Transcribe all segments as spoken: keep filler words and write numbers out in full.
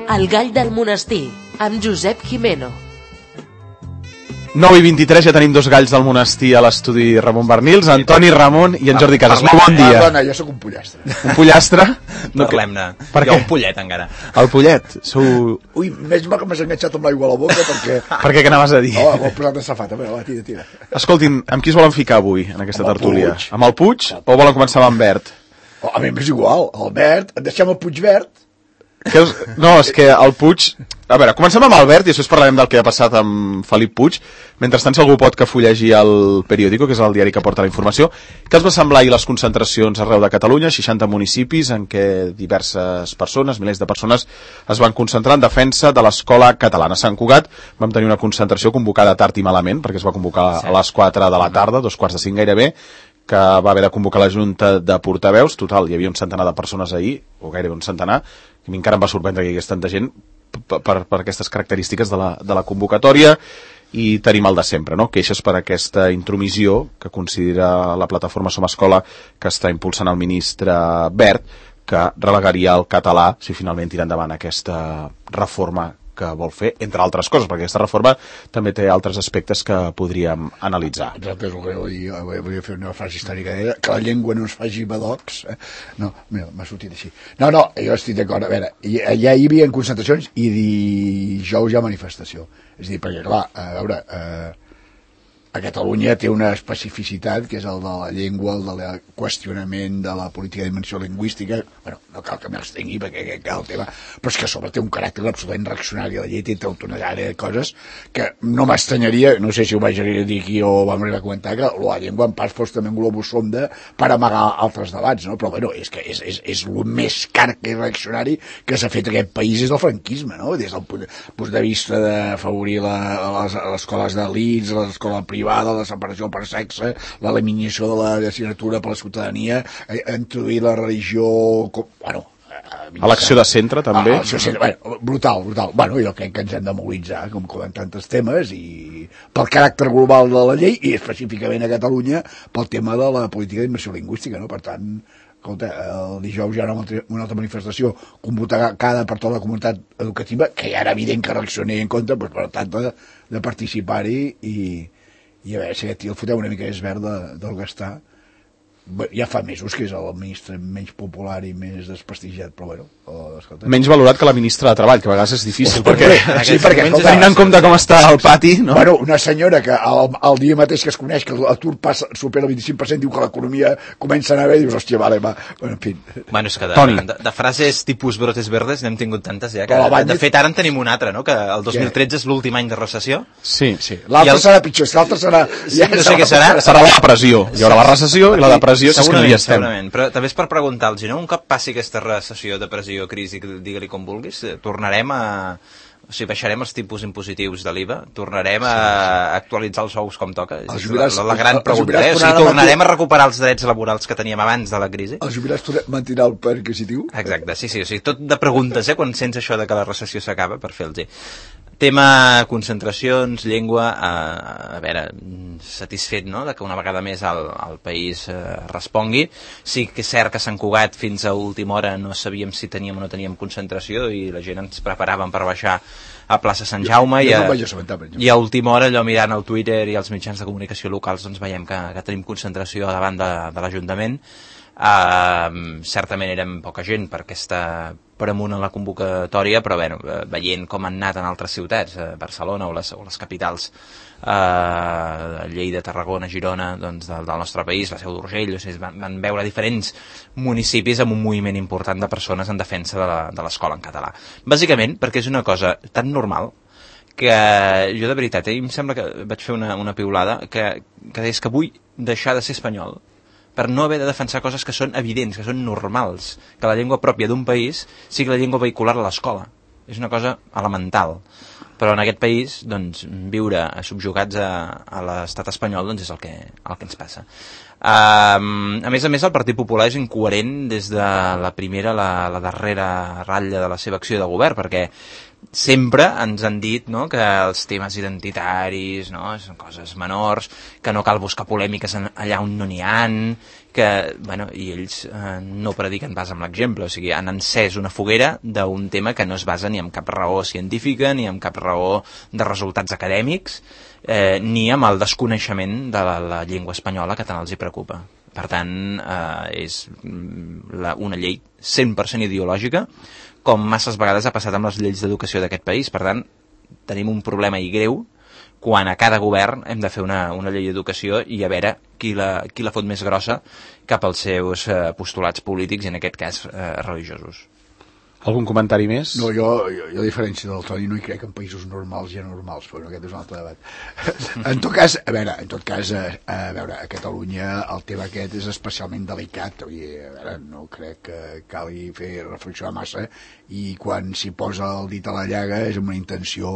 El gall del monestir, amb Josep Jimeno. nou i vint-i-tres, ja tenim dos galls del monestir a l'estudi Ramon Bernils, Antoni Ramon i en Jordi Casas. Molt bon dia. Perdona, jo sóc un pollastre. Un pollastre? No, parlem-ne. Per Jo què? un pollet, encara. El pollet? Sou... Ui, més mal que m'has enganxat amb l'aigua a la boca perquè... Per què, què anaves a dir? Oh, m'ho he posat de safata. Va, tira, tira. Escoltin, amb qui es volen ficar avui, en aquesta Amb el tertúlia? Puig. Amb el Puig o volen començar amb en Bert? Oh, a mi m'és igual. El verd, et deixem el Puig verd. Que us... No, és que el Puig... A veure, comencem amb Albert i després parlarem del que ha passat amb Felip Puig. Mentrestant, si algú pot que fullegir el Periódico, que és el diari que porta la informació. Què els va semblar ahir les concentracions arreu de Catalunya, seixanta municipis en què diverses persones, milers de persones, es van concentrar en defensa de l'escola catalana. A Sant Cugat vam tenir una concentració convocada tard i malament, perquè es va convocar a les quatre de la tarda, dos quarts de cinc gairebé, que va haver de convocar la Junta de Portaveus. Total, hi havia un centenar de persones ahir, o gairebé un centenar, que a mi encara em va sorprendre que hi hagués tanta gent per, per, per aquestes característiques de la, de la convocatòria, i tenim el de sempre, no? Queixes per aquesta intromissió que considera la plataforma Som Escola que està impulsant el ministre Wert, que relegaria el català si finalment tira endavant aquesta reforma que vol fer, entre altres coses, perquè aquesta reforma també té altres aspectes que podríem analitzar. Exacte, és el que jo volia fer una frase històrica, eh? Que la llengua no ens faci badocs. Eh? No, mira, m'ha sortit així. No, no, jo estic d'acord. A veure, ja hi havia concentracions i dijous hi ha manifestació. És a dir, perquè clar, a veure... Eh, a Catalunya té una especificitat que és el de la llengua, el del qüestionament de la política de dimensió lingüística. Bueno, no cal que m'estengui perquè cal el tema, però és que a sobre té un caràcter absolutament reaccionari. La llei té tota una àrea de coses que no m'estranyaria, no sé si ho vaig dir aquí o vam arribar a comentar, que la llengua en part fos també un globus sonda per amagar altres debats, no? Però bueno, és que és, és, és el més car que reaccionari que s'ha fet aquest país és el franquisme, no? Des del punt de vista d'afavorir les, les escoles d'elits, les escoles privades, la separació per sexe, l'eliminació de l'assignatura per la ciutadania, eh, introduir la religió... Com, bueno, elecció de centre, també. Ah, de centre, bueno, brutal, brutal. Bueno, jo crec que ens hem de mobilitzar, com, com en tantes temes, i pel caràcter global de la llei, i específicament a Catalunya, pel tema de la política d'immersió lingüística, no? Per tant, escolta, el dijous hi ha una, una altra manifestació convocada per tota la comunitat educativa, que ja era evident que reaccionés en contra, doncs, per tant, de, de participar-hi, i i a veure si aquest tio el fotem una mica més verd de, del gastar. Ja fa mesos que és el ministre menys popular i més desprestigiat, però bueno, escolta. Menys valorat que la ministra de Treball, que a vegades és difícil, perquè, sí, perquè escolta, tenint en compte com està el pati, no? Bueno, una senyora que el, el dia mateix que es coneix que l'atur passa, supera el vint-i-cinc per cent, diu que l'economia comença a anar bé, i dius, hòstia, vale, va, bueno, en fi. Bueno, és que de, de, de frases tipus brotes verdes n'hem tingut tantes ja, que de, de fet ara en tenim una altra, no? Que el dos mil tretze és l'últim any de recessió. Sí, sí. L'altre el... serà pitjor, l'altre serà... Sí, no sé què serà. Serà la depressió. Hi haurà la recessió i la depressió, si és que no hi estem. Segurament, però també és per preguntar-los, no? Un cop passi aquesta recessió, depressió, crisi, digue-li com vulguis, tornarem a... O sigui, baixarem els tipus impositius de l'I V A, tornarem a actualitzar els sous com toca. És la, la gran pregunta, eh? O sigui, tornarem a recuperar els drets laborals que teníem abans de la crisi? Els jubilats mantindran el poder adquisitiu? Exacte, sí, sí, o sigui, tot de preguntes, eh? Quan sents això de que la recessió s'acaba, per fer-los-hi. Tema concentracions, llengua, a, a veure, satisfet, no?, de que una vegada més el, el país eh, respongui. Sí que és cert que a Sant Cugat fins a última hora no sabíem si teníem o no teníem concentració i la gent ens preparàvem per baixar a plaça Sant Jaume, jo, jo i, a, no vaig assabentar, i a última hora, allò mirant el Twitter i els mitjans de comunicació locals, doncs veiem que, que tenim concentració davant de, de l'Ajuntament. Uh, certament érem poca gent per aquesta premunt en la convocatòria, però bueno, veient com han anat en altres ciutats, uh, Barcelona o les, o les capitals, uh, Lleida, Tarragona, Girona, doncs, del, del nostre país, la Seu d'Urgell, o sigui, van, van veure diferents municipis amb un moviment important de persones en defensa de l'escola en català. Bàsicament perquè és una cosa tan normal que jo de veritat, eh, em sembla que vaig fer una, una piulada que, que és que vull deixar de ser espanyol per no haver de defensar coses que són evidents, que són normals, que la llengua pròpia d'un país sigui la llengua vehicular a l'escola. És una cosa elemental. Però en aquest país, doncs, viure subjugats a, a l'estat espanyol, doncs és el que, el que ens passa. Um, a més a més, el Partit Popular és incoherent des de la primera a la, la darrera ratlla de la seva acció de govern, perquè sempre ens han dit, no?, que els temes identitaris, no?, són coses menors, que no cal buscar polèmiques allà on no n'hi ha, que, bueno, i ells eh, no prediquen pas amb l'exemple, o sigui, han encès una foguera d'un tema que no es basa ni en cap raó científica, ni en cap raó de resultats acadèmics, eh, ni amb el desconeixement de la, la llengua espanyola que tant els hi preocupa. Per tant, eh, és la, una llei cent per cent ideològica, com masses vegades ha passat amb les lleis d'educació d'aquest país. Per tant, tenim un problema i greu quan a cada govern hem de fer una, una llei d'educació i a veure qui la, qui la fot més grossa cap als seus eh, postulats polítics i en aquest cas eh, religiosos. Algun comentari més? No, jo, jo, jo a diferència del Toni, no hi crec en països normals i anormals, però aquest és un altre debat. En tot cas, a veure, en tot cas, a, a veure, a Catalunya el tema aquest és especialment delicat, i, a veure, no crec que cali fer reflexionar massa, i quan s'hi posa el dit a la llaga és amb una intenció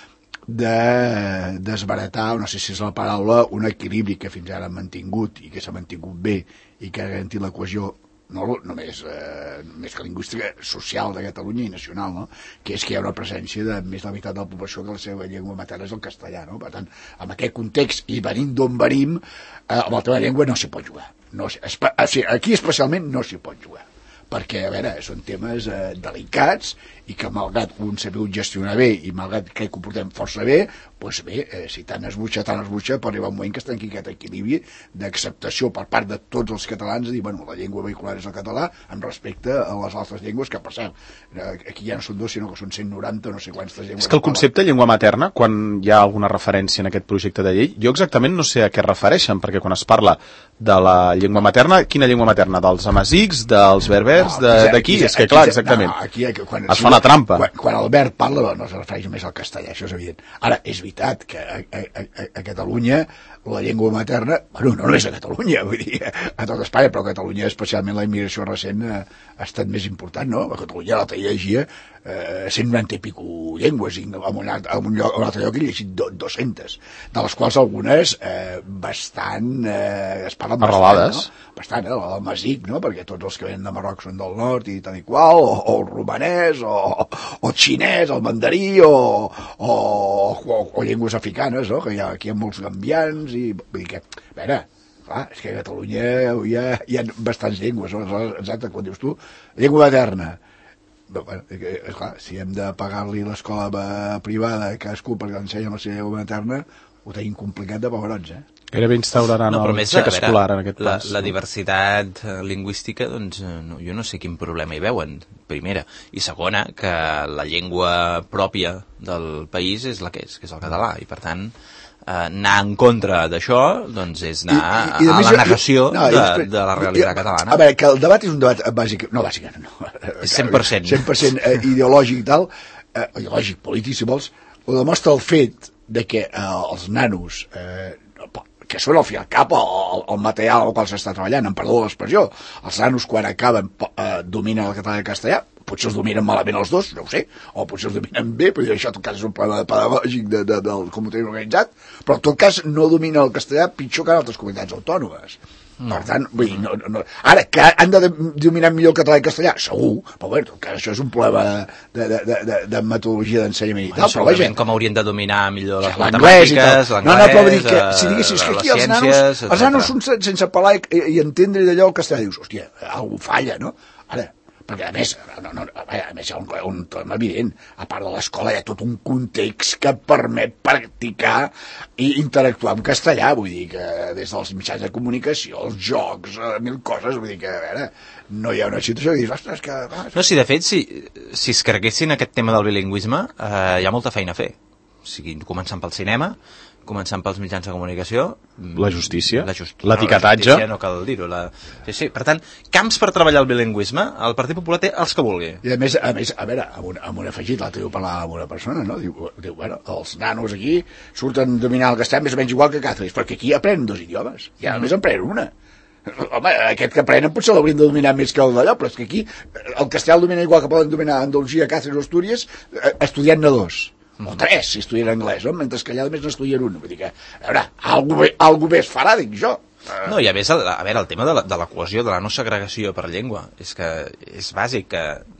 de desbaratar, no sé si és la paraula, un equilibri que fins ara han mantingut i que s'ha mantingut bé i que ha garantit la cohesió no només eh, més que lingüística social de Catalunya i nacional, no? Que és que hi ha una presència de més de la meitat de la població que la seva llengua materna és el castellà, no? Per tant, en aquest context i venint d'on venim, eh, amb la teva llengua no s'hi pot jugar, no, espe, o sigui, aquí especialment no s'hi pot jugar, perquè, a veure, són temes eh, delicats i que malgrat un sabeu gestionar bé i malgrat que ho portem força bé, doncs bé, eh, si tant es butxa, tant es butxa, pot arribar un moment que es trenqui aquest equilibri d'acceptació per part de tots els catalans, de dir, bueno, la llengua vehicular és el català, amb respecte a les altres llengües, que per cert, aquí ja no són dos, sinó que són cent noranta, no sé quantes llengües. És que el concepte llengua materna, quan hi ha alguna referència en aquest projecte de llei, jo exactament no sé a què es refereixen, perquè quan es parla de la llengua materna, quina llengua materna? Dels amazics, dels berbers, no, d'aquí? És que clar, exactament. No, aquí, quan, es fa una trampa. Quan, quan Albert parla, no es refereix només al castellà, això és evident. Ara, és veritat que a, a, a, a Catalunya la llengua materna, bueno, no només a Catalunya, vull dir, a tot Espanya, però a Catalunya especialment la immigració recent ha, ha estat més important, no? A Catalunya l'altre dia llegia eh, cent noranta i pico llengües, i en un, en un, lloc, en un altre lloc he llegit dues-centes, de les quals algunes eh, bastant, eh, es parlen arrelades, bastant, no? Bastant, eh? El masic, no? Perquè tots els que venen de Marroc són del nord i tal i qual, o, o el romanès, o, o el xinès, el mandarí, o, o, o, o llengües africanes, no? Que hi ha, aquí hi ha molts gambians, i vull dir que, a veure, clar, és que a Catalunya hi ha, hi ha bastants llengües, no? Exacte, quan dius tu, llengua materna, bueno, esclar, si hem de pagar-li l'escola privada a cadascú perquè l'ensenya la seva llengua materna, ho tenim complicat de pebrons, eh? Gairebé instauraran no, el xec escolar en aquest la, pas. La diversitat lingüística, doncs, no, jo no sé quin problema hi veuen, primera. I segona, que la llengua pròpia del país és la que és, que és el català, i per tant, eh, anar en contra d'això, doncs és anar I, i, i a la negació no, de, després, de la realitat i, catalana. A veure, que el debat és un debat bàsic, no bàsic, no. És cent per cent. cent per cent ideològic i tal, eh, ideològic, polític, si vols, ho demostra el fet de que eh, els nanos... Eh, que són al fi al cap el, el material al qual s'està treballant, em perdó l'expressió, els nanos quan acaben eh, dominen el català i el castellà, potser els dominen malament els dos, no ho sé, o potser els dominen bé, però això en tot cas és un problema pedagògic de, de, del com ho tenim organitzat, però en tot cas no dominen el castellà pitjor que en altres comunitats autònomes. No. Per tant, vull dir, no, no, ara, que han de dominar millor el català i el castellà, segur, però bé, en tot cas això és un problema de, de, de, de, de metodologia d'ensenyament i bueno, tal, però vaja... com haurien de dominar millor les matemàtiques, l'anglès, no, no, però vull dir que si diguessis que aquí els nanos, ciències, els nanos són sense parlar i, i entendre d'allò el castellà, dius, hòstia, algú falla, no? Ara, perquè a més, no, no, a més hi ha un, un tema evident, a part de l'escola hi ha tot un context que permet practicar i interactuar en castellà, vull dir que des dels mitjans de comunicació, els jocs, mil coses, vull dir que a veure, no hi ha una situació que dius, ostres, que... Ah, no, si de fet, si, si es carreguessin aquest tema del bilingüisme, eh, hi ha molta feina a fer, o sigui, començant pel cinema, començant pels mitjans de comunicació, la justícia, la just... l'etiquetatge, no, la no cal dir-ho, la... sí, sí. Per tant, camps per treballar el bilingüisme, el Partit Popular té els que vulgui. I a més, a més, a veure, amb un, amb un afegit, l'altre dia ho parlava amb una persona, no? Diu, diu, bueno, els nanos aquí surten dominant el castellà més o menys igual que Càceres, perquè aquí aprenen dos idiomes, i a més en prenen una. Home, aquest que aprenen potser l'haurien de dominar més que el d'allò, però és que aquí el castellà el domina igual que poden dominar Andalusia, Càceres o Astúries, estudiant-ne dos. O tres, si estudien anglès, no? Mentre que allà només n'estudien un. Vull dir que, a veure, algú bé, algú bé es farà, dic jo. No, i a més, a veure, el tema de la, de la cohesió, de la no segregació per llengua, és que és bàsic que, o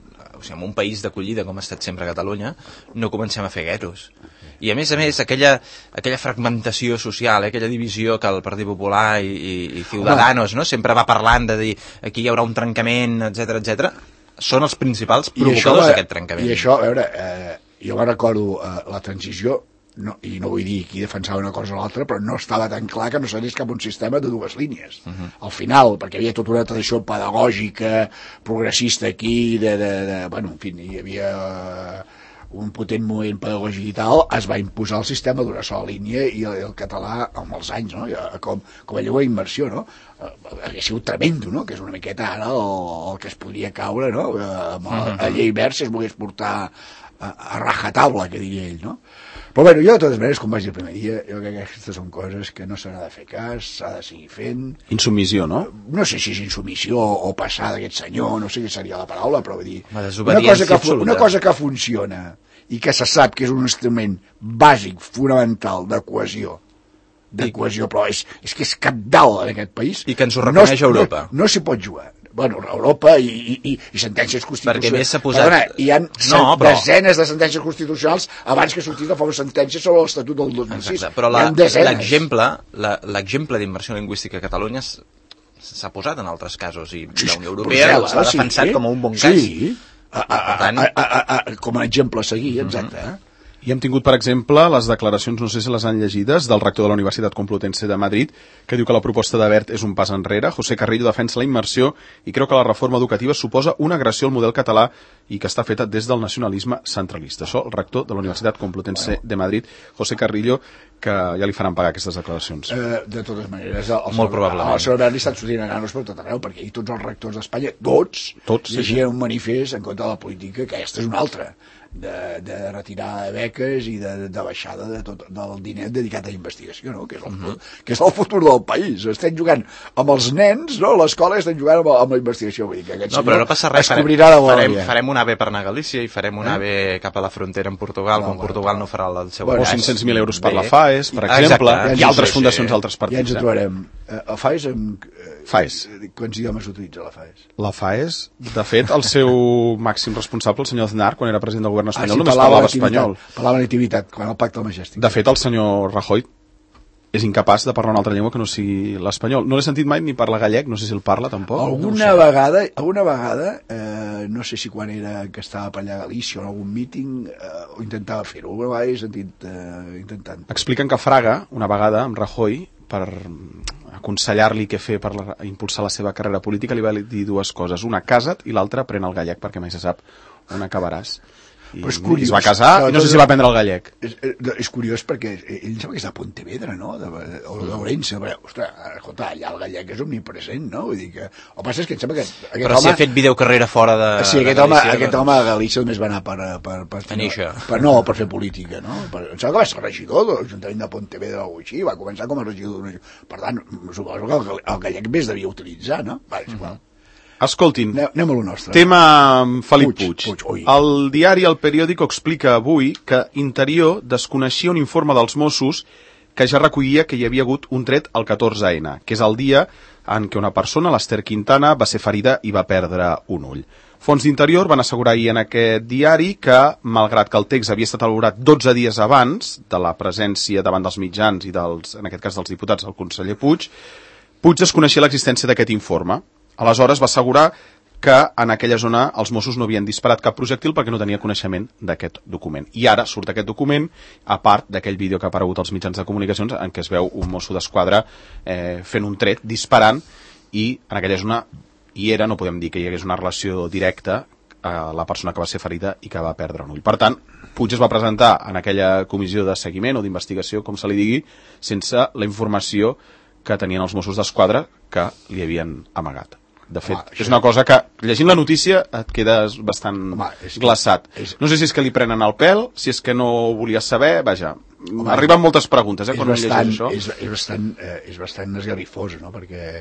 sigui, en un país d'acollida com ha estat sempre Catalunya, no comencem a fer guetos. I a més a més, aquella, aquella fragmentació social, eh, aquella divisió que el Partit Popular i, i, i Ciudadanos, no? Sempre va parlant de dir aquí hi haurà un trencament, etcètera, etcètera, són els principals provocadors d'aquest trencament. I això, a veure, eh, jo me recordo eh, la transició, no, i no vull dir qui defensava una cosa o l'altra, però no estava tan clar que no s'anés cap a un sistema de dues línies. Uh -huh. Al final, perquè hi havia tota una tradició pedagògica, progressista aquí, de, de, de bueno, en fi, hi havia... Eh, un potent moviment pedagògic i tal, es va imposar el sistema d'una sola línia i el, el català amb els anys, no? com, com a llengua d'immersió, no? Hauria sigut tremendo, no? Que és una miqueta ara el, el que es podria caure, no? Amb la, la llei verd si es volgués portar a, a rajatabla, que diria ell, no? Però bueno, jo de totes maneres, com vaig dir el primer dia, jo crec que aquestes són coses que no s'ha de fer cas, s'ha de seguir fent. Insubmissió, no? No sé si és insubmissió o passar d'aquest senyor, no sé què seria la paraula, però vull dir... Una cosa, que, una cosa que funciona i que se sap que és un instrument bàsic, fonamental, de cohesió, de cohesió, però és, és que és cabdal en aquest país. I que ens ho reconeix no, Europa. No, no s'hi pot jugar. Bueno, Europa i, i, i, i sentències constitucionals. Perquè més s'ha posat... Perdona, hi ha no, però... desenes de sentències constitucionals abans que sortís la famosa sentència sobre l'Estatut del dos mil sis. Exacte, però l'exemple l'exemple d'immersió lingüística a Catalunya s'ha posat en altres casos i sí, la Unió Europea l'ha defensat sí, com a un bon cas. Sí, a, a, a, a, a, a, com a exemple a seguir, exacte. Uh -huh. I hem tingut, per exemple, les declaracions, no sé si les han llegides, del rector de la Universitat Complutense de Madrid, que diu que la proposta de Wert és un pas enrere. José Carrillo defensa la immersió i creu que la reforma educativa suposa una agressió al model català i que està feta des del nacionalisme centralista. Això, el rector de la Universitat Complutense bueno. de Madrid, José Carrillo, que ja li faran pagar aquestes declaracions. Eh, de totes maneres, el, el molt probablement. El senyor Wert li estan sortint a nanos per tot arreu, perquè tots els rectors d'Espanya, tots, tots llegien sí. un manifest en contra de la política, que aquesta és una altra. De, de retirar beques i de, de baixada de tot, del diner dedicat a investigació, no? que, és el, uh -huh. que és el futur del país. Estem jugant amb els nens, no? l'escola estem jugant amb, amb la investigació. Vull dir que aquest no, però no passa res, farem, farem, farem un A V per anar a Galícia i farem un eh? A V cap a la frontera amb Portugal, no, quan bueno, Portugal no farà el seu... Bueno, o cinc-cents mil euros per Bé. la FAES, per exemple, Exacte. i altres fundacions d'altres partits. Ja ens ho trobarem. Eh, el FAES, amb, eh, FAES. Quants idiomes utilitza la FAES? La FAES, de fet, el seu màxim responsable, el senyor Aznar, quan era president del govern espanyol, ah, sí, només parlava espanyol. Parlava nativitat, quan el pacte del Majestic. De fet, el senyor Rajoy és incapaç de parlar una altra llengua que no sigui l'espanyol. No l'he sentit mai ni parlar gallec, no sé si el parla tampoc. Alguna no vegada, alguna vegada eh, no sé si quan era que estava per allà a Galícia o en algun míting, eh, ho intentava fer-ho. Una vegada he sentit eh, intentant. Expliquen que Fraga, una vegada, amb Rajoy, per aconsellar-li què fer per la, impulsar la seva carrera política, li va dir dues coses. Una, casa't, i l'altra, pren el gallec, perquè mai se sap on acabaràs. I, però és curiós, i es va casar no, i no sé si va aprendre el gallec. És, és, és curiós perquè ell sembla que és de Pontevedra, no? De, de, o d'Ourense, però, ostres, escolta, allà el gallec és omnipresent, no? Vull dir que... El que passa és que em sembla que... Però home, si ha fet videocarrera fora de Sí, aquest, de home, Galícia, aquest home a Galícia només va anar per... per, per, per, per no, per fer política, no? Per, em sembla que va ser regidor de l'Ajuntament de Pontevedra o així, va començar com a regidor. Per tant, suposo que el, el gallec més devia utilitzar, no? Va, és igual. Uh -huh. Escoltin, anem a lo nostre. Tema Felip Puig. Puig. Puig el diari El Periódico explica avui que Interior desconeixia un informe dels Mossos que ja recollia que hi havia hagut un tret al catorze ene, que és el dia en què una persona, l'Ester Quintana, va ser ferida i va perdre un ull. Fons d'Interior van assegurar ahir en aquest diari que, malgrat que el text havia estat elaborat dotze dies abans de la presència davant dels mitjans i, dels, en aquest cas, dels diputats del conseller Puig, Puig desconeixia l'existència d'aquest informe. Aleshores va assegurar que en aquella zona els Mossos no havien disparat cap projectil perquè no tenia coneixement d'aquest document. I ara surt aquest document, a part d'aquell vídeo que ha aparegut als mitjans de comunicacions en què es veu un mosso d'esquadra eh, fent un tret, disparant, i en aquella zona hi era, no podem dir que hi hagués una relació directa a la persona que va ser ferida i que va perdre un ull. Per tant, Puig es va presentar en aquella comissió de seguiment o d'investigació, com se li digui, sense la informació que tenien els Mossos d'Esquadra que li havien amagat. De fet, home, és una cosa que, llegint la notícia, et quedes bastant home, és, glaçat. És, no sé si és que li prenen el pèl, si és que no volies saber, vaja, home, arriben moltes preguntes, eh, quan bastant, llegeix això. És, és, bastant, eh, és bastant esgarrifós, no?, perquè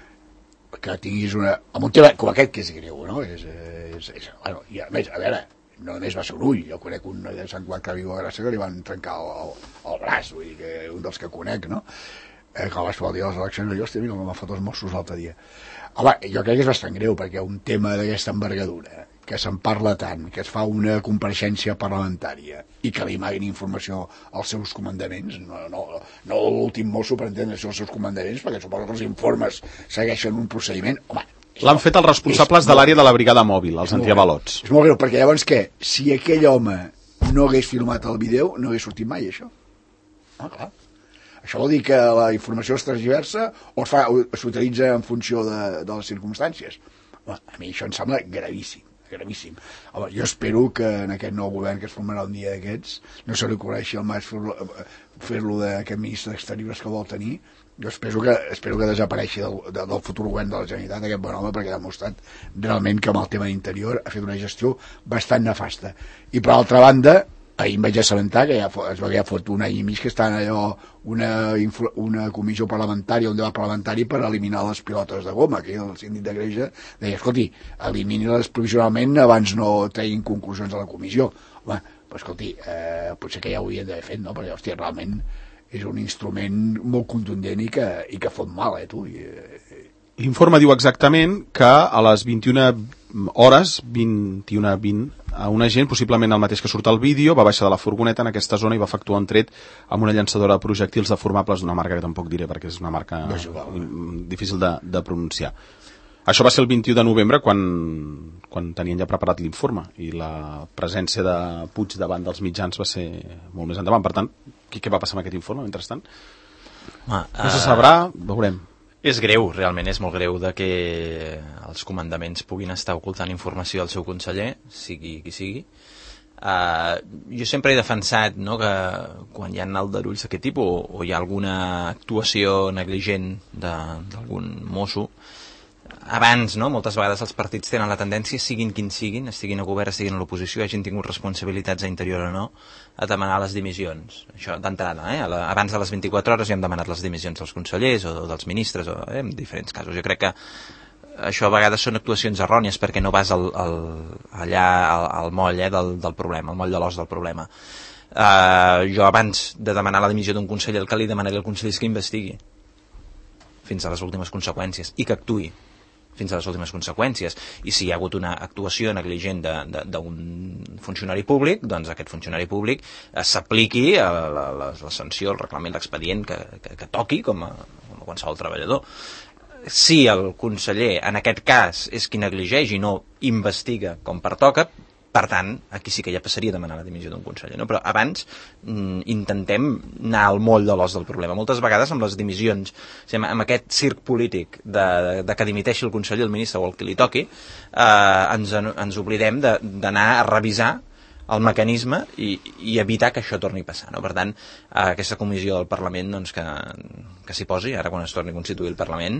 que tinguis una... amb un tema com aquest que és greu, no?, és... és, és bueno, i a més, a veure, no només va ser un ull, jo conec un noi de Sant Cugat que viu a Gràcia que li van trencar el, el, el braç, vull dir que un dels que conec, no?, eh, que vaig fer el dia de les eleccions, i jo, hòstia, mira, com m'ha fet els Mossos l'altre dia. Home, jo crec que és bastant greu, perquè un tema d'aquesta envergadura, que se'n parla tant, que es fa una compareixença parlamentària i que li amaguin informació als seus comandaments, no, no, no l'últim mosso per entendre els seus comandaments, perquè suposo que els informes segueixen un procediment. Home, l'han fet els responsables de l'àrea de la brigada mòbil, els antiavalots. És molt greu, perquè llavors què? Si aquell home no hagués filmat el vídeo, no hagués sortit mai, això. Ah, clar. Això vol dir que la informació es transversa o s'utilitza en funció de, de les circumstàncies. Home, a mi això em sembla gravíssim. gravíssim. Home, jo espero que en aquest nou govern que es formarà un dia d'aquests no se li ocorreixi al Mas fer-lo fer-lo d'aquest ministre d'Exteriors que vol tenir. Jo espero que, espero que desapareixi del, de, del futur govern de la Generalitat aquest bon home, perquè ha demostrat realment que amb el tema d'interior ha fet una gestió bastant nefasta. I per altra banda, ahir em vaig assabentar que ja es va haver fot un any i mig que està en allò una, una comissió parlamentària, un debat parlamentari per eliminar les pilotes de goma, que el síndic de Greuges deia, escolti, elimini-les provisionalment abans no treguin conclusions a la comissió. Home, però escolti, eh, potser que ja ho havien d'haver fet, no? Perquè, hòstia, realment és un instrument molt contundent i que, i que fot mal, eh, tu? I, eh... L'informe diu exactament que a les vint-i-una hores, vint i una vint, a un agent, possiblement el mateix que surt al vídeo, va baixar de la furgoneta en aquesta zona i va efectuar un tret amb una llançadora de projectils deformables d'una marca que tampoc diré perquè és una marca difícil de, de pronunciar. Això va ser el vint-i-u de novembre quan, quan tenien ja preparat l'informe i la presència de Puig davant dels mitjans va ser molt més endavant. Per tant, què, què va passar amb aquest informe mentrestant? Ah, no se sabrà, veurem. És greu, realment és molt greu de que els comandaments puguin estar ocultant informació al seu conseller, sigui qui sigui. Uh, jo sempre he defensat, no, que quan hi ha aldarulls d'aquest tipus o, o hi ha alguna actuació negligent d'algun mosso, abans, no, moltes vegades els partits tenen la tendència, siguin quins siguin, estiguin a govern, estiguin a l'oposició, hagin tingut responsabilitats a interior o no, a demanar les dimissions. Això d'entrada, eh? Abans de les vint-i-quatre hores ja hem demanat les dimissions dels consellers o dels ministres, o, eh, en diferents casos. Jo crec que això a vegades són actuacions errònies perquè no vas al, al, allà al, al moll eh, del, del problema, al moll de l'os del problema. Uh, jo abans de demanar la dimissió d'un conseller, el que li demanaria al conseller és que investigui fins a les últimes conseqüències i que actuï fins a les últimes conseqüències. I si hi ha hagut una actuació negligent d'un funcionari públic, doncs aquest funcionari públic eh, s'apliqui a la, la, la, la sanció, el reglament, l'expedient que, que, que toqui com a, com a qualsevol treballador. Si el conseller, en aquest cas, és qui negligeix i no investiga com pertoca, per tant, aquí sí que ja passaria a demanar la dimissió d'un conseller, no? Però abans mm, intentem anar al moll de l'os del problema. Moltes vegades amb les dimissions, o sigui, amb aquest circ polític de, de, de que dimiteixi el conseller, el ministre o el que li toqui, eh, ens, ens oblidem d'anar a revisar el mecanisme i, i evitar que això torni a passar, no? Per tant, eh, aquesta comissió del Parlament doncs, que, que s'hi posi, ara quan es torni a constituir el Parlament,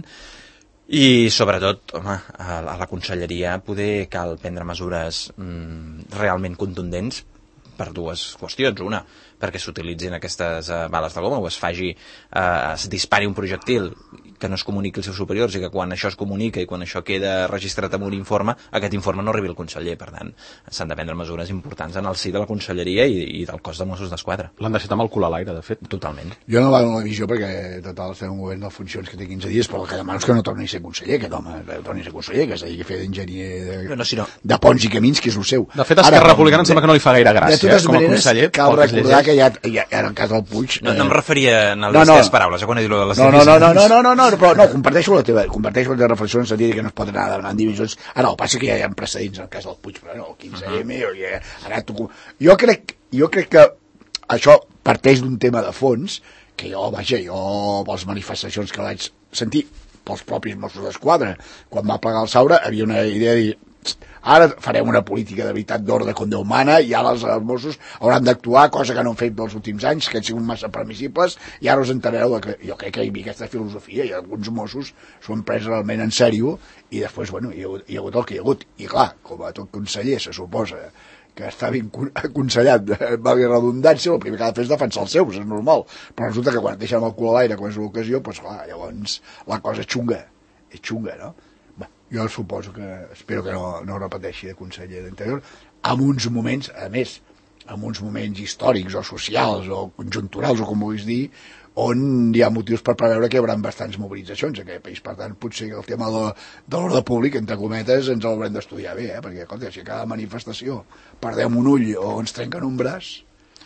i sobretot, home, a la conselleria poder cal prendre mesures mm, realment contundents per dues qüestions. Una, perquè s'utilitzin aquestes uh, bales de goma o es faci, uh, es dispari un projectil que no es comuniqui als seus superiors i que quan això es comunica i quan això queda registrat en un informe, aquest informe no arribi al conseller. Per tant, s'han de prendre mesures importants en el si de la conselleria i, i del cos de Mossos d'Esquadra. L'han deixat amb el cul a l'aire, de fet. Totalment. Jo no vado a la visió perquè, total, estem un govern de funcions que té quinze dies, però el que demano és que no torni a ser conseller, aquest home, que torni a ser conseller, que s'hagi de fer d'enginyer de, no, si no. de ponts i camins, que és el seu. De fet, Esquerra Republicana em sembla que no li fa gaire gràcia, de totes eh, com a maneres, conseller. Cal recordar que ja, ja, en el cas del Puig... No, no em referia en les no, no. teves paraules, eh, quan he dit de les no, no, no, no, no, no, no, no, però no, comparteixo la teva, comparteixo la teva reflexió en el sentit que no es pot anar demanant divisions. Ara, el passa que ja hi ha precedents en el cas del Puig, però no, el quinze eme, uh -huh. ja, ara tu... jo, crec, jo crec que això parteix d'un tema de fons, que jo, vaja, jo, per les manifestacions que vaig sentir pels propis Mossos d'Esquadra, quan va plegar el Saura, havia una idea de dir, ara farem una política de veritat d'ordre com Déu mana i ara els, els Mossos hauran d'actuar, cosa que no han fet dels últims anys, que han sigut massa permissibles, i ara us enterareu que jo crec que hi havia aquesta filosofia i alguns Mossos s'ho han pres realment en sèrio i després, bueno, hi ha, hagut, hi ha hagut el que hi ha hagut. I clar, com a tot conseller se suposa que està ben aconsellat, valgui redundància, el primer que ha de fer és defensar els seus, és normal, però resulta que quan et deixen el cul a l'aire quan és l'ocasió, doncs clar, llavors la cosa és xunga, és xunga, no? Jo suposo que, espero que no, no repeteixi de conseller d'Interior, en uns moments, a més, en uns moments històrics o socials o conjunturals o com vulguis dir, on hi ha motius per preveure que hi haurà bastants mobilitzacions en aquest país. Per tant, potser el tema de, de l'ordre públic, entre cometes, ens l'haurem d'estudiar bé, eh? Perquè, escolta, si a cada manifestació perdem un ull o ens trenquen un braç...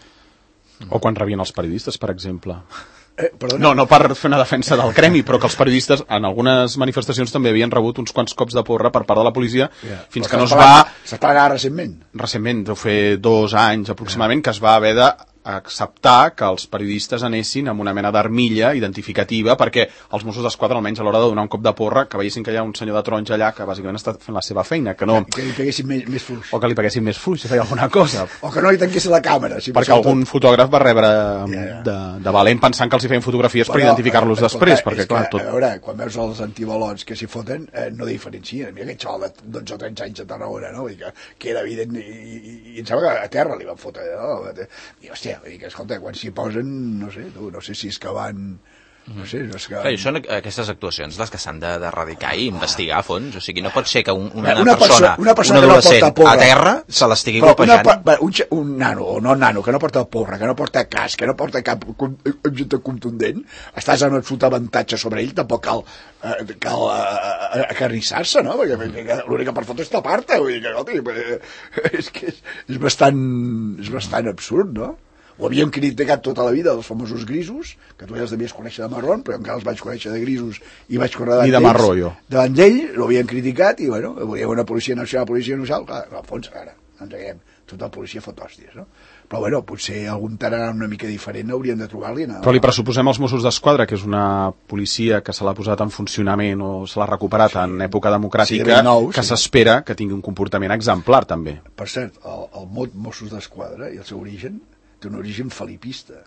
O quan rebien els periodistes, per exemple. Eh, no, no per fer una defensa del gremi, però que els periodistes en algunes manifestacions també havien rebut uns quants cops de porra per part de la policia, yeah. fins però que no es va... S'ha pagat recentment? Recentment, deu fer dos anys aproximadament, yeah. que es va haver de acceptar que els periodistes anessin amb una mena d'armilla identificativa perquè els Mossos d'Esquadra, almenys a l'hora de donar un cop de porra, que veiessin que hi ha un senyor de taronja allà que bàsicament està fent la seva feina, que no... Que li peguessin més, més fluix. O que li peguessin més fluix, si feia alguna cosa. O que no li tanquessin la càmera. Si perquè algun tot... fotògraf va rebre yeah, yeah. De, de valent pensant que els hi feien fotografies però, per identificar-los després, perquè clar, tot... A veure, quan veus els antibalots que s'hi foten, eh, no diferencien. Mira aquest xaval de dotze o tretze anys a Tarragona, no? Vull dir que, que era evident i, i, i em sembla que a terra li van fotre, no? I hòstia, vull dir que, escolta, quan s'hi posen, no sé, tu, no sé si és que van... No sé, no és que... Clar, són aquestes actuacions les que s'han d'erradicar i investigar a fons. O sigui, no pot ser que un, una, una persona, una persona un que no porta porra, a terra se l'estigui colpejant. Un, un nano, o no nano, que no porta porra, que no porta cas, que no porta cap objecte contundent, estàs en absolut avantatge sobre ell, tampoc cal, eh, cal eh, acarnissar-se, no? Perquè l'única per foto és tapar-te, vull dir que, no, és que és, és, bastant, és bastant absurd, no? Ho havíem criticat tota la vida, els famosos grisos, que tu ja els devies conèixer de marró, però encara els vaig conèixer de grisos i vaig córrer davant de marró, jo. Davant d'ell, ho havíem criticat, i bueno, volíem una policia nacional, policia nacional, clar, al fons, ara, no ens haguem, tota la policia fot hòsties, no? Però bueno, potser algun tarannà una mica diferent hauríem de trobar-li. No? Però li pressuposem als Mossos d'Esquadra, que és una policia que se l'ha posat en funcionament o se l'ha recuperat sí. en època democràtica, sí, nou, que s'espera sí. que tingui un comportament exemplar, també. Per cert, el, el mot Mossos d'Esquadra i el seu origen té un origen felipista.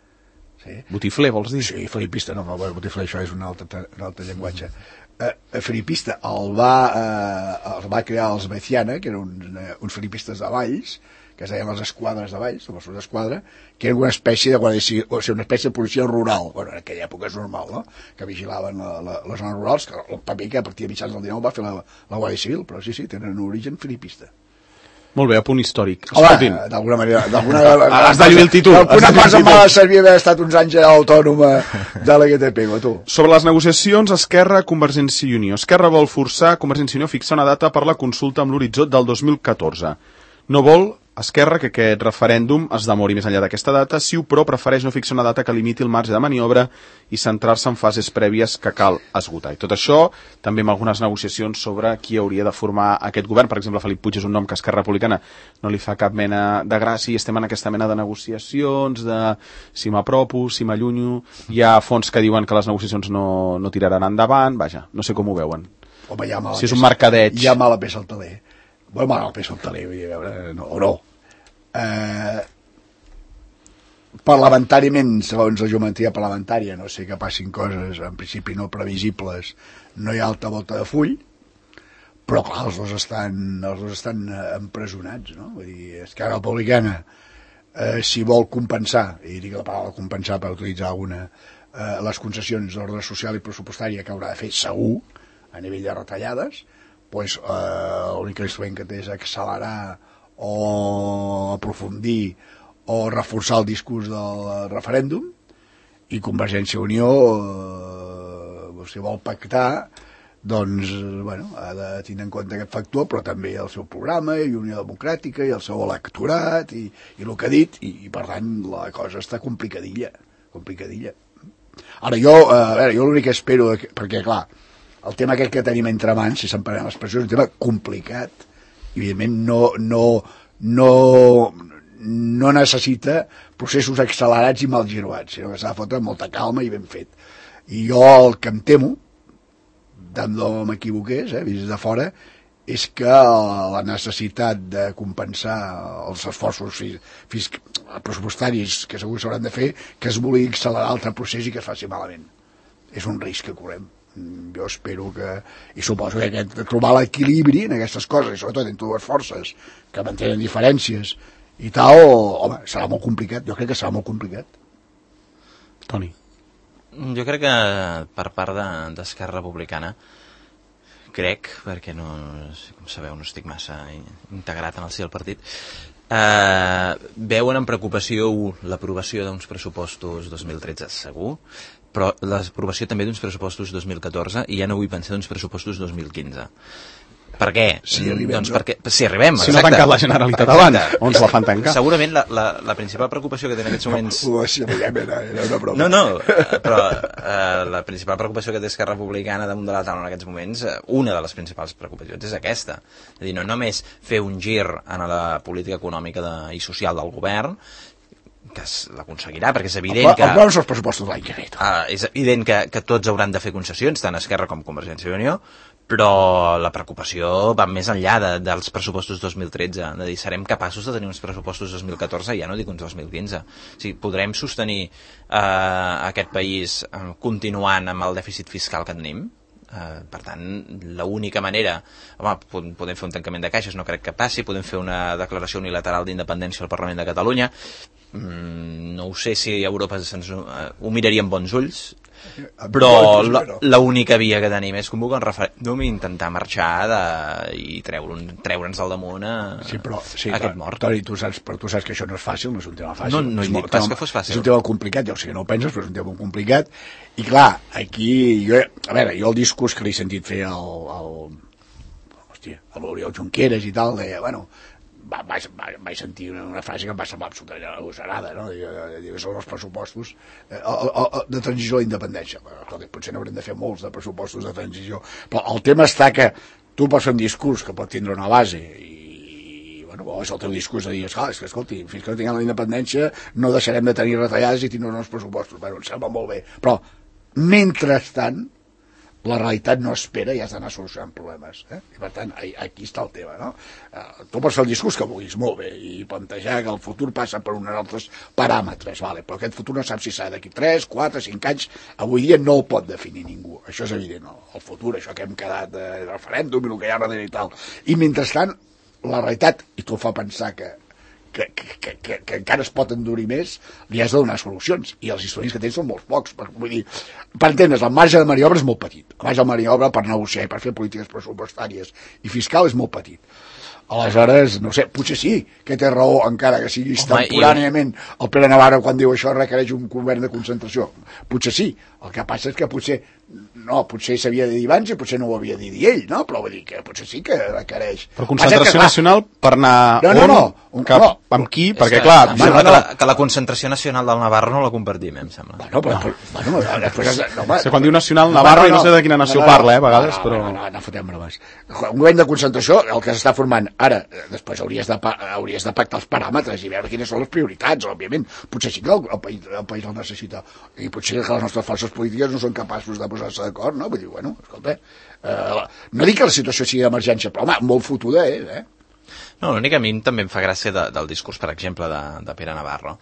Sí? Botifler, vols dir? Sí, felipista, no, no botifler, això és un altre, un altre llenguatge. Eh, felipista el va, eh, el va crear els Veciana, que eren uns, eh, uns felipistes de Valls, que es deien les esquadres de Valls, els Mossos d'Esquadra, que eren una espècie de guàrdia, o sigui, una espècie de policia rural. Bueno, en aquella època és normal, no?, que vigilaven la, la, les zones rurals, que el paper que a partir de mitjans del dinou va fer la, la Guàrdia Civil, però sí, sí, tenen un origen felipista. Molt bé, a punt històric. Home, d'alguna manera... Has de lluir el títol. Una cosa m'ha de servir haver estat uns anys autònoma de la G T P, tu. Sobre les negociacions, Esquerra, Convergència i Unió. Esquerra vol forçar Convergència i Unió a fixar una data per la consulta amb l'horitzó del dos mil catorze. No vol Esquerra que aquest referèndum es demori més enllà d'aquesta data, Ciu, però prefereix no fixar una data que limiti el marge de maniobra i centrar-se en fases prèvies que cal esgotar. I tot això, també amb algunes negociacions sobre qui hauria de formar aquest govern. Per exemple, Felip Puig és un nom que Esquerra Republicana no li fa cap mena de gràcia i estem en aquesta mena de negociacions, de si m'apropo, si m'allunyo. Hi ha fonts que diuen que les negociacions no, no tiraran endavant. Vaja, no sé com ho veuen. Home, hi ha mala si és un mercadeig. Hi ha mala peça al taler. Bueno, mala peça al taler, vull dir, no, o no. Eh, parlamentàriament, segons la geometria parlamentària, no sé que passin coses en principi no previsibles, no hi ha alta volta de full, però clar, els dos estan, els dos estan empresonats, no? Vull dir, Esquerra Republicana, eh, si vol compensar, i dic la paraula compensar per utilitzar alguna, eh, les concessions d'ordre social i pressupostària que haurà de fer segur a nivell de retallades, doncs eh, l'únic instrument que té és accelerar o aprofundir o reforçar el discurs del referèndum, i Convergència i Unió, eh, si vol pactar, doncs, bueno, ha de tenir en compte aquest factor, però també el seu programa, i Unió Democràtica, i el seu electorat, i, i el que ha dit, i, i per tant la cosa està complicadilla, complicadilla. Ara jo, eh, a veure, jo l'únic que espero, perquè clar, el tema aquest que tenim entre mans, si se'n parlen l'expressió, és un tema complicat, evidentment no, no, no, no necessita processos accelerats i mal giroats, sinó que s'ha de fotre amb molta calma i ben fet. I jo el que em temo, tant no m'equivoqués, eh, vist de fora, és que la necessitat de compensar els esforços pressupostaris que segur s'hauran de fer, que es vulgui accelerar l'altre procés i que es faci malament. És un risc que correm. Jo espero que, i suposo que aquest, trobar l'equilibri en aquestes coses, i sobretot entre dues forces que mantenen diferències i tal, home, serà molt complicat. Jo crec que serà molt complicat. Toni. Jo crec que per part d'Esquerra Republicana, crec, perquè no, com sabeu no estic massa integrat en el si del partit, eh, veuen amb preocupació uh, l'aprovació d'uns pressupostos dos mil tretze segur, però l'aprovació també d'uns pressupostos dos mil catorze i ja no vull pensar d'uns pressupostos dos mil quinze. Per què? Si arribem, doncs no? perquè, si arribem, si no ha tancat la Generalitat abans, on se la fan tancar? Segurament la, la, la principal preocupació que té en aquests moments... No, si arribem era, era una broma. No, no, però eh, la principal preocupació que té Esquerra Republicana damunt de la taula en aquests moments, eh, una de les principals preocupacions és aquesta. És a dir, no només fer un gir en la política econòmica de, i social del govern, que l'aconseguirà, perquè és evident que... Els bons són els pressupostos l'any que ve. Uh, és evident que, que tots hauran de fer concessions, tant Esquerra com Convergència i Unió, però la preocupació va més enllà de, dels pressupostos dos mil tretze, de dir, serem capaços de tenir uns pressupostos dos mil catorze, ja no dic uns dos mil quinze. O sigui, podrem sostenir uh, aquest país uh, continuant amb el dèficit fiscal que tenim? Uh, per tant, l'única manera, home, podem fer un tancament de caixes, no crec que passi, podem fer una declaració unilateral d'independència al Parlament de Catalunya, mm, no ho sé si a Europa se'ns uh, ho miraria amb bons ulls, però l'única via que tenim és convocar un referèndum i intentar marxar de, i treure'ns treure al damunt a, sí, però, sí, aquest mort. Toni, tu saps, però tu saps que això no és fàcil, no és un tema fàcil. No, no he dit pas que fos fàcil. És un tema complicat, ja ho sé que no ho penses, però és un tema complicat. I clar, aquí, jo, a veure, jo el discurs que l'he sentit fer al, al, hòstia, a l'Oriol Junqueras i tal, deia, bueno, Va, vaig, vaig sentir una, una frase que em va semblar absolutament agosarada, no? Diu, són els pressupostos eh, de transició a la independència. Escolta, potser n'haurem de fer molts de pressupostos de transició, però el tema està que tu pots fer un discurs que pot tindre una base i, bueno, és el teu discurs de dir, escolta, és que, escolti, fins que no tinguem la independència no deixarem de tenir retallades i tindrem uns pressupostos. Bueno, em sembla molt bé, però mentrestant la realitat no espera i has d'anar solucionant problemes, eh? I per tant, aquí està el tema, no? Eh, tu pots fer el discurs que vulguis, molt bé, i plantejar que el futur passa per uns altres paràmetres, vale, però aquest futur no sap si serà d'aquí tres, quatre, cinc anys, avui dia no el pot definir ningú, això és evident, no? El futur, això que hem quedat de referèndum i el que hi ha darrere i tal, i mentrestant la realitat, i tu fa pensar que Que, que, que, que encara es pot endurir més, li has de donar solucions, i els instruments que tens són molt pocs, per, vull dir, per entendre's, el marge de maniobra és molt petit, el marge de maniobra per negociar i per fer polítiques pressupostàries i fiscal és molt petit. Aleshores, no sé, potser sí que té raó, encara que sigui temporàniament el Pere Navarro quan diu això requereix un govern de concentració, potser sí, el que passa és que potser no, potser s'havia de dir abans i potser no ho havia de dir ell, no? Però vull dir que potser sí que requereix. Però concentració que, nacional per anar no, no, on? No, un, cap, no. Amb qui? És perquè que, clar... Em sembla que, la, que la concentració nacional del Navarro no la compartim, em sembla. Bueno, però... No. Bueno, després, no, no, quan diu nacional, Navarro, no, no, no sé de quina nació no, no, parla, eh, a vegades, no, però... No, no, no, fotem bromes. Un govern de concentració, el que s'està formant ara, després hauries de, hauries de pactar els paràmetres i veure quines són les prioritats, òbviament. Potser sí que el, el, país, el país el necessita. I potser que les nostres forces polítiques no són capaços de posar-se d'acord, no? Vull dir, bueno, escolta, eh, no dic que la situació sigui d'emergència, però home, molt fotuda és, eh? No, l'únic que a mi també em fa gràcia de, del discurs, per exemple, de, de Pere Navarro.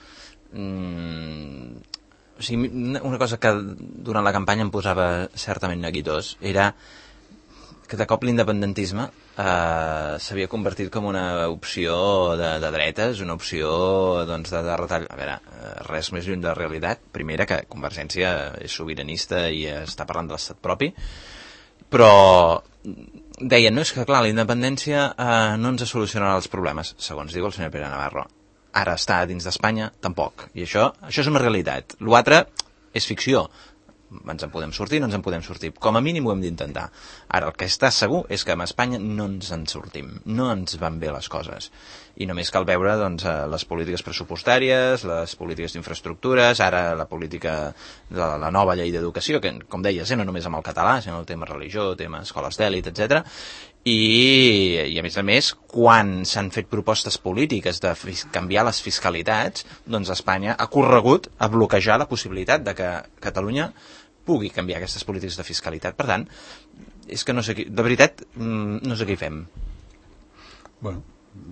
Mm, o sigui, una cosa que durant la campanya em posava certament neguitós era que de cop l'independentisme eh, s'havia convertit com una opció de, de dretes, una opció doncs, de, de retall. A veure, res més lluny de la realitat. Primera, que Convergència és sobiranista i està parlant de l'estat propi, però deien, no, és que clar, la independència eh, no ens solucionarà els problemes, segons diu el senyor Pere Navarro. Ara està dins d'Espanya, tampoc. I això, això és una realitat. L'altre és ficció. Ens en podem sortir, no ens en podem sortir. Com a mínim ho hem d'intentar. Ara, el que està segur és que amb Espanya no ens en sortim. No ens van bé les coses. I només cal veure doncs, les polítiques pressupostàries, les polítiques d'infraestructures, ara la política de la nova llei d'educació, que, com deies, eh, no només amb el català, sinó el tema religió, el tema escoles d'èlit, etcètera. I, i a més a més, quan s'han fet propostes polítiques de canviar les fiscalitats, doncs Espanya ha corregut a bloquejar la possibilitat de que Catalunya pugui canviar aquestes polítiques de fiscalitat. Per tant, és que no sé qui, de veritat, no sé què hi fem. Bueno,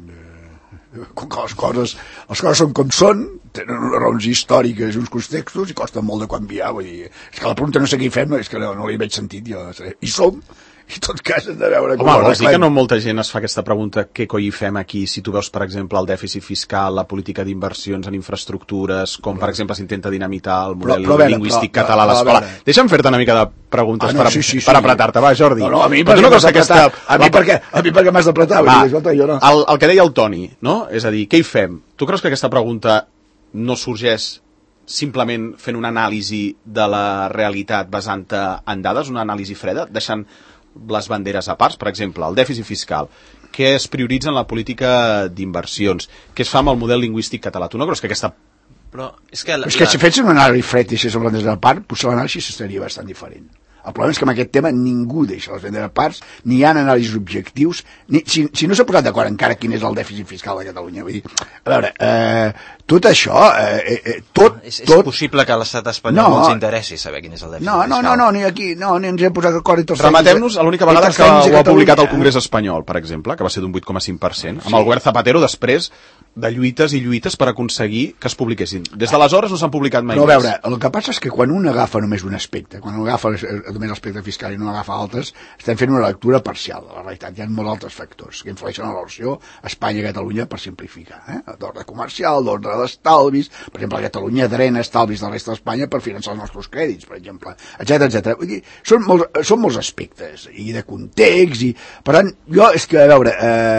eh, com que les coses, les coses són com són, tenen unes raons històriques i uns contextos i costen molt de canviar. Vull dir, és que la pregunta no sé què hi fem, és que no, no li veig sentit. Jo, hi som, i tot cas hem de veure com Home, ho vols dir que arreglem. no molta gent es fa aquesta pregunta, què coi hi fem aquí, si tu veus, per exemple, el dèficit fiscal, la política d'inversions en infraestructures, com, per exemple, s'intenta dinamitar el model Però- però a veure, lingüístic però- català a però- l'escola. a veure. Deixa'm fer-te una mica de preguntes Ah, no, per, sí, sí, sí. per apretar-te, va, Jordi. No, no, a mi Però tu no perquè creus que m'has aquesta... apretat. A mi perquè, a mi perquè m'has d'apretar, vull Va, dir, escolta, jo no. el, el que deia el Toni, no? És a dir, què hi fem? Tu creus que aquesta pregunta no sorgeix simplement fent una anàlisi de la realitat basant-te en dades, una anàlisi freda, deixant les banderes a parts, per exemple, el dèficit fiscal, què es prioritza en la política d'inversions, què es fa amb el model lingüístic català? Tu no creus que aquesta... Però és que... La, És que si fes un anàlisi fred i deixés les banderes a part, potser l'anàlisi seria bastant diferent. El problema és que amb aquest tema ningú deixa les banderes a parts, ni hi ha anàlisis objectius, ni, si, si no s'ha posat d'acord encara quin és el dèficit fiscal de Catalunya. Vull dir, a veure, eh, tot això, eh, eh, tot... és, és tot... possible que a l'estat espanyol No. no els interessi saber quin és el dèficit No, no, fiscal. no, no, ni aquí, no, ni ens hem posat d'acord. i tots Rematem-nos a l'única i vegada tots que tècnics de ho ha Catalunya. publicat el Congrés espanyol, per exemple, que va ser d'un vuit coma cinc per cent, amb el govern Zapatero després de lluites i lluites per aconseguir que es publiquessin. Des d'aleshores no s'han publicat mai Però a més. veure, el que passa és que quan un agafa només un aspecte, quan un agafa eh, només l'aspecte fiscal i no agafa altres, estem fent una lectura parcial de la realitat. Hi ha molts altres factors que influeixen en la relació Espanya-Catalunya, per simplificar, eh? D'ordre comercial, d'ordre d'estalvis, per exemple, Catalunya drena estalvis de la resta d'Espanya per finançar els nostres crèdits, per exemple, etcètera, etcètera. Vull dir, són, molts, són molts aspectes, i de context, i... Per tant, jo, és que, a veure,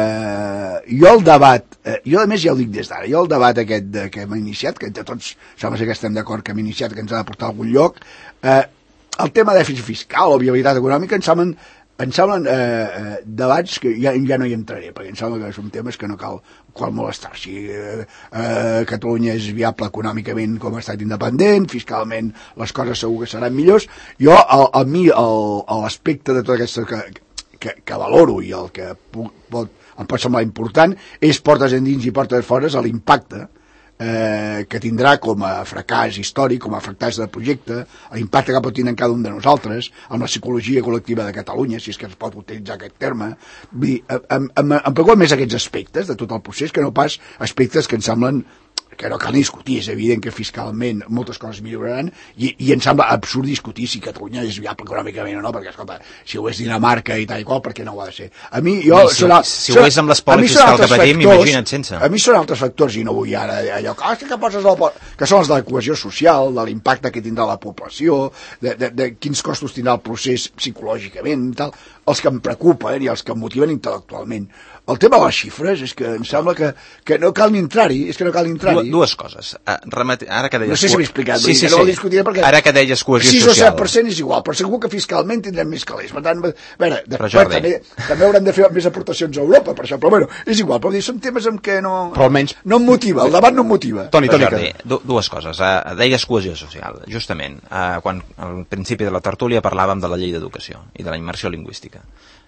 eh, jo el debat, eh, jo a més ja ho dic des d'ara, jo el debat aquest de, que hem iniciat, que entre tots sembla ser que estem d'acord que hem iniciat, que ens ha de portar a algun lloc, eh, el tema de dèficit fiscal o viabilitat econòmica em semblen, em semblen eh, eh, debats que ja, ja no hi entraré, perquè em sembla que són temes que no cal qual molestar. Si eh, eh, Catalunya és viable econòmicament com a estat independent, fiscalment les coses segur que seran millors. Jo, a, a mi, l'aspecte de tot aquesta que, que, que valoro i el que puc, pot, em pot semblar important és portes endins i portes fora a l'impacte Eh, que tindrà com a fracàs històric, com a fracàs de projecte, l'impacte que pot tenir en cada un de nosaltres, amb la psicologia col·lectiva de Catalunya, si és que es pot utilitzar aquest terme. Vull dir, em, em, em preocupen més aquests aspectes de tot el procés que no pas aspectes que em semblen que no cal discutir. És evident que fiscalment moltes coses milloraran i, i em sembla absurd discutir si Catalunya és viable econòmicament o no, perquè, escolta, si ho és Dinamarca i tal i qual, per què no ho ha de ser? A mi, jo... I si, serà, si ho és amb l'espoli fiscal que patim, imagina't sense. A mi són altres factors i no vull ara allò que, ah, que poses el, que són els de la cohesió social, de l'impacte que tindrà la població, de, de, de quins costos tindrà el procés psicològicament i tal, els que em preocupen i els que em motiven intel·lectualment. El tema de les xifres és que em sembla que, que no cal ni entrar-hi, és que no cal ni entrar-hi. Dues coses. Uh, remet... Ara que deies... No sé si m'he explicat, sí, sí, que no sí. ho discutiré perquè... Ara que deies cohesió sis o social. set per cent és igual, però segur que fiscalment tindrem més calés. Per tant, a veure, després Jordi. també, també haurem de fer més aportacions a Europa per això, però bueno, és igual, però dir, són temes en què no... Però almenys... No em motiva, el debat no em motiva. Toni, Però, Toni, Jordi, du dues coses. Uh, deies cohesió social, justament. Uh, quan al principi de la tertúlia parlàvem de la llei d'educació i de la immersió lingüística.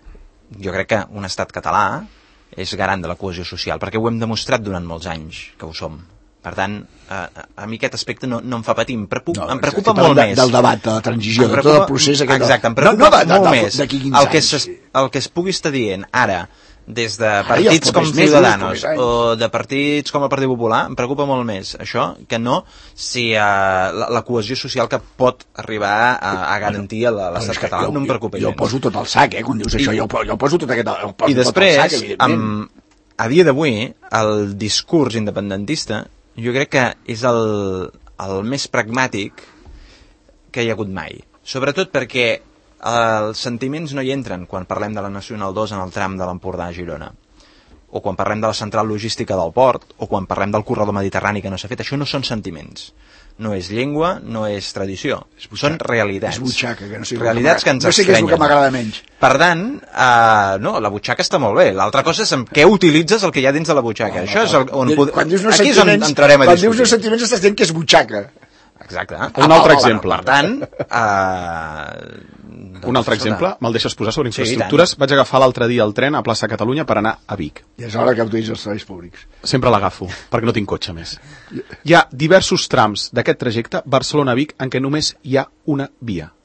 Jo crec que un estat català és garant de la cohesió social, perquè ho hem demostrat durant molts anys que ho som. Per tant, a, a mi aquest aspecte no, no em fa patir, em preocupa, No, em preocupa estic molt parlant de, més. del debat, de la transició, Em de preocupa- tot el procés aquest. Exacte, em preocupa no, no, de, de, molt de, més d'aquí quinze el que, anys. es, el que es pugui estar dient ara des de i els partits com propers mesos, Ciudadanos propers anys. o de partits com el Partit Popular, em preocupa molt més això que no si uh, la, la cohesió social que pot arribar a, a garantir a Però és l'estat que català, jo, no em preocupa jo, jo gens. poso tot al sac, eh, quan dius això, I- jo, jo poso tot aquest... Jo poso I tot al després, sac, evidentment. amb, a dia d'avui, el discurs independentista jo crec que és el, el més pragmàtic que hi ha hagut mai. Sobretot perquè els sentiments no hi entren quan parlem de la Nacional dos en el tram de l'Empordà a Girona, o quan parlem de la central logística del port, o quan parlem del corredor mediterrani que no s'ha fet. Això no són sentiments. No és llengua, no és tradició. Són realitats. És butxaca, que no sé realitats que ens no sé què és el que estrenyen. m'agrada menys. Per tant, uh, no, la butxaca està molt bé. L'altra cosa és amb què utilitzes el que hi ha dins de la butxaca. Això és el, on pod... Quan dius no Aquí és on sentiments, entrarem a quan dius no discutir. sentiments estàs dient que és butxaca. Exacte. Un altre exemple. Per tant, uh, Un altre exemple, me'l deixes posar sobre Sí, infraestructures. Vaig agafar l'altre dia el tren a plaça Catalunya per anar a Vic. I és hora que utilitzis els serveis públics. Sempre l'agafo, perquè no tinc cotxe més. Hi ha diversos trams d'aquest trajecte Barcelona-Vic en què només hi ha una via.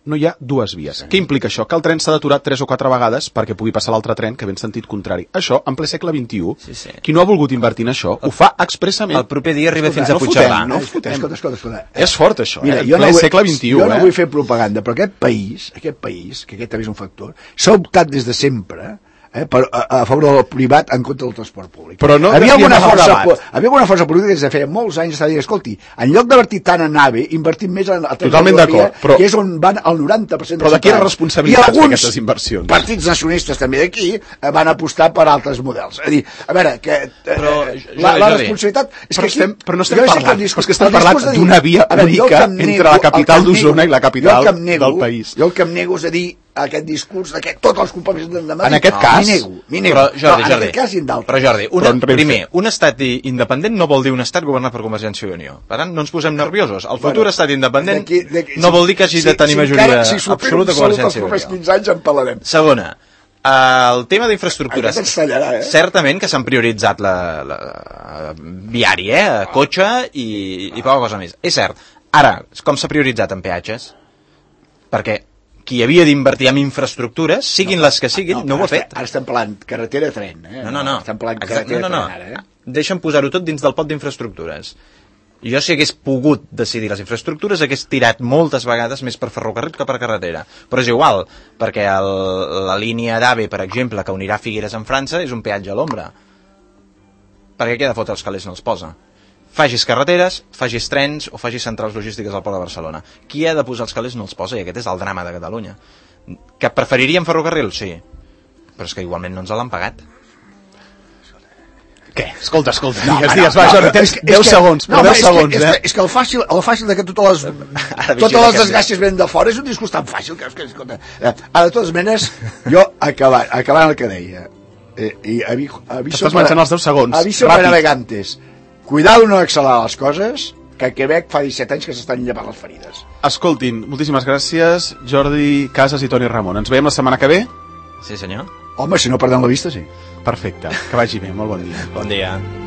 no hi ha dues vies. Sí. Què implica això? Que el tren s'ha d'aturar tres o quatre vegades perquè pugui passar l'altre tren que ve en sentit contrari. Això, en ple segle vint-i-u, sí, sí. Qui no ha volgut invertir en això, ho fa expressament. El proper dia arriba fins a Puigcerdà. No, no fotem. Escolta, escolta, escolta. És fort, això, Mira, eh? Jo ple no vull, segle vint-i-u, jo no eh? vull fer propaganda, però aquest país, aquest país, que aquest també és un factor, s'ha optat des de sempre eh, per, a, a favor del privat en contra del transport públic. Però no havia, alguna força, havia alguna força política que des de feia molts anys estava dient, escolti, en lloc d'invertir tant en AVE, invertim més en el Totalment d'acord, però... que és on van el noranta per cent però de qui és la responsabilitat d'aquestes I inversions? alguns partits nacionalistes també d'aquí van apostar per altres models. És a dir, a veure, que eh, però, la, la responsabilitat... És però, que aquí, estem, però no estem parlant, discurs, però és que estem parlant d'una via veure, única entre la capital d'Osona i la capital nego, del país. Jo el que em nego és a dir aquest discurs de que tots els culpables de Madrid. En aquest no, cas... M'hi nego, m'hi nego. Però, Jordi, no, en Jordi, aquest cas i en d'altres. però Jordi, una, però primer, un estat independent no vol dir un estat governat per Convergència i Unió. Per tant, no ens posem nerviosos. El futur bueno, estat independent d'aquí, d'aquí, no vol dir que hagi si, de tenir si, majoria si absoluta de Convergència i Unió. Els quinze anys en parlarem. Segona, el tema d'infraestructures. Tallarà, eh? Certament que s'han prioritzat la, la, la viari, eh? Cotxe i, i poca cosa més. És cert. Ara, com s'ha prioritzat en peatges? Perquè qui havia d'invertir en infraestructures, siguin no, les que siguin, no, no ho ha fet. Ara estem parlant carretera-tren, eh? No, no, no. Estem parlant carretera-tren no, no, no. ara, eh? Deixa'm posar-ho tot dins del pot d'infraestructures. Jo, si hagués pogut decidir les infraestructures, hagués tirat moltes vegades més per ferrocarril que per carretera. Però és igual, perquè el, la línia d'AVE, per exemple, que unirà Figueres amb França, és un peatge a l'ombra. Per què queda fotre els calés no els posa? Fagis carreteres, fagis trens o fagis centrals logístiques al Port de Barcelona. Qui ha de posar els calés no els posa, i aquest és el drama de Catalunya. Que preferiríem ferrocarril? Sí. Però és que igualment no ens l'han pagat. Què? Escolta, escolta, no, digues, no, digues, va, no, Jordi, tens deu segons, però no, deu segons, és eh? Que, és que el fàcil, el fàcil de que totes les, totes les desgràcies venen de fora és un discurs tan fàcil que, que escolta, eh, de totes maneres, jo acabant, acabant el que deia, eh, i aviso, Estàs menjant els deu segons, aviso per navegantes, cuidado no accelerar les coses, que a Quebec fa disset anys que s'estan llevant les ferides. Escoltin, moltíssimes gràcies, Jordi Casas i Toni Ramon. Ens veiem la setmana que ve? Sí, senyor. Home, si no perdem la vista, sí. Perfecte, que vagi bé, molt bon dia. Bon dia.